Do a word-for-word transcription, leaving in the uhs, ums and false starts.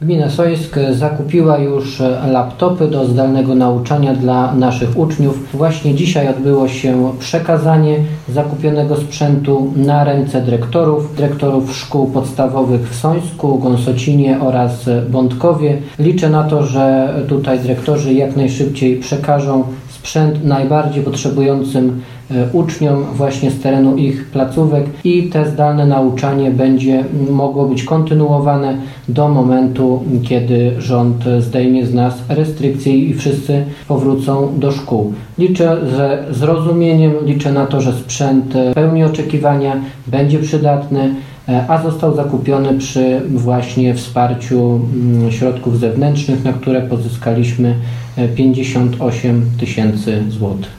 Gmina Sońsk zakupiła już laptopy do zdalnego nauczania dla naszych uczniów. Właśnie dzisiaj odbyło się przekazanie zakupionego sprzętu na ręce dyrektorów, dyrektorów szkół podstawowych w Sońsku, Gąsocinie oraz Bątkowie. Liczę na to, że tutaj dyrektorzy jak najszybciej przekażą sprzęt najbardziej potrzebującym uczniom właśnie z terenu ich placówek i te zdalne nauczanie będzie mogło być kontynuowane do momentu, kiedy rząd zdejmie z nas restrykcje i wszyscy powrócą do szkół. Liczę ze zrozumieniem, liczę na to, że sprzęt w pełni oczekiwania będzie przydatny, a został zakupiony przy właśnie wsparciu środków zewnętrznych, na które pozyskaliśmy pięćdziesiąt osiem tysięcy złotych.